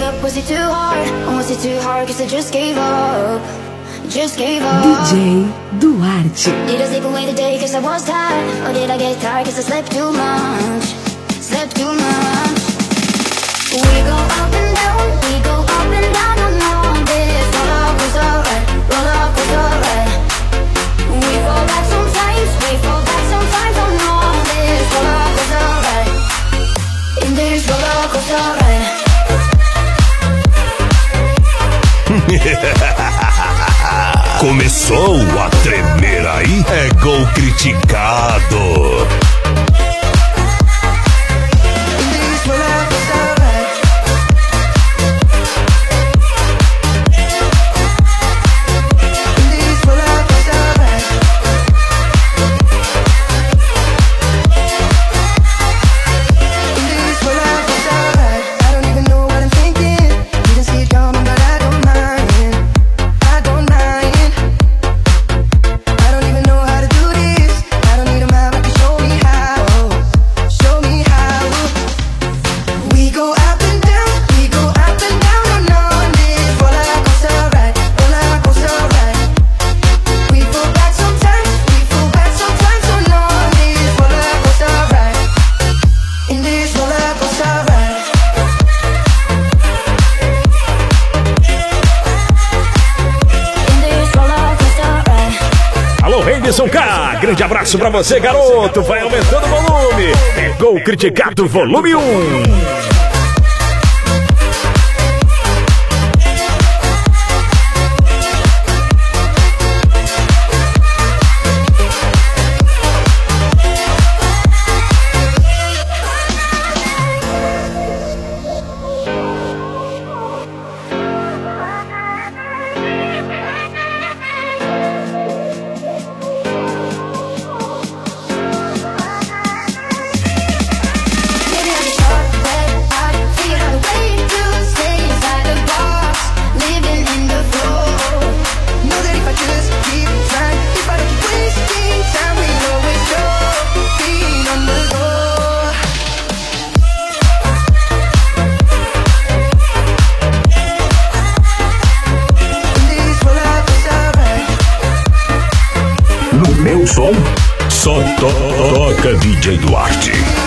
up, was it too hard? Or was it too hard cause I just gave up? Just gave up. DJ Duarte. Did I sleep away the day cause I was tired? Or did I get tired cause I slept too much? Slept too much. We go up and down, we go up and down on this. Roller coaster ride, roller coaster ride. We fall back sometimes, we fall back sometimes on this roller coaster ride. In this roller coaster ride. Começou a tremer aí, é gol criticado. Grande abraço pra você, garoto. Vai aumentando o volume. É Gol Criticado Volume 1. Só toca DJ Duarte.